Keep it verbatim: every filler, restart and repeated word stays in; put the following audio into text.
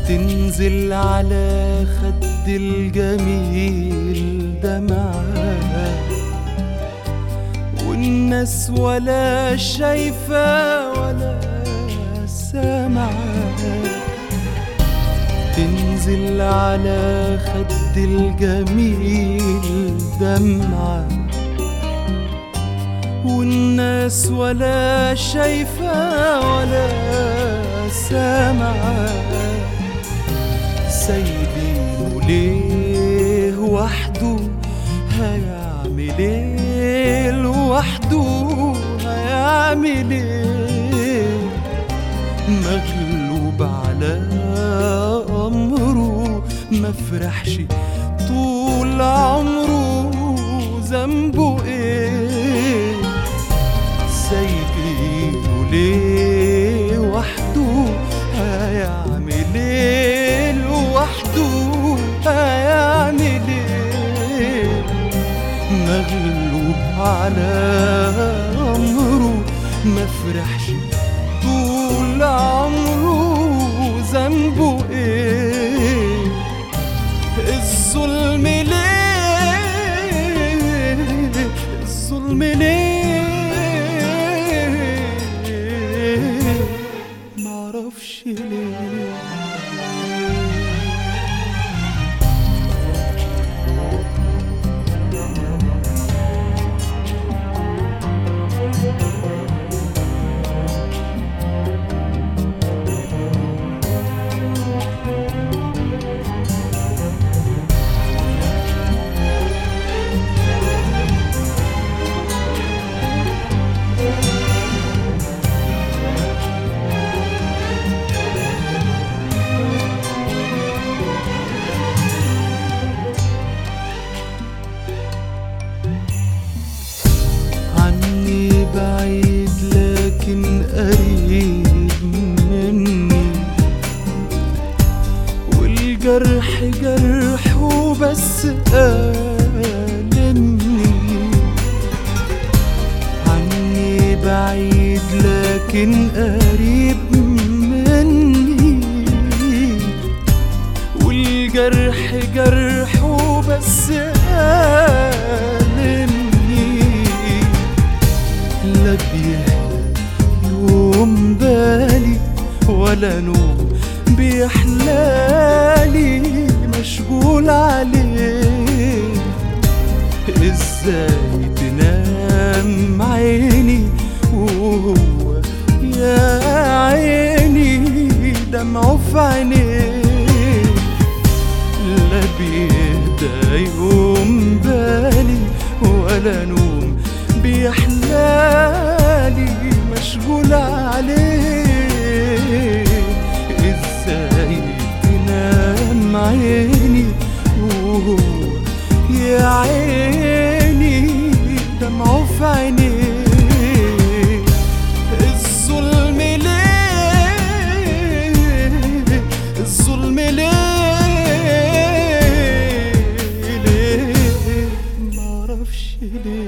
تنزل على خد الجميل دمعة، والناس ولا شايفة ولا سامعة. تنزل على خد الجميل دمعة، والناس ولا شايفة ولا سامعة. سايبينه ليه وحده؟ هيعمل ايه لوحده؟ هيعمل ايه؟ مغلوب على امره، مفرحش طول عمره، ذنبه ايه؟ سايبينه ليه وحده؟ هيعمل ايه لوحده؟ هيعمل ايه؟ مغلوب على امره، مفرحش طول عمره، ذنبه ايه؟ الظلم ليه؟ الظلم ليه؟ معرفش ليه. بعيد لكن قريب مني، والجرح جرحه بس ألمني. عني بعيد لكن قريب مني، والجرح جرحه بس ألمني. لا بيهدى يوم بالي ولا نوم بيحلالي، مشغول عليه. ازاي تنام عيني وهو يا عيني دمعه في عينيه؟ لا بيهدى يوم بالي ولا نوم بيحلالي، مشغول عليه. ازاي تنام عيني وهو يا عيني دمعه في عينيه؟ الظلم ليه؟ الظلم ليه؟ ليه؟ معرفش ليه.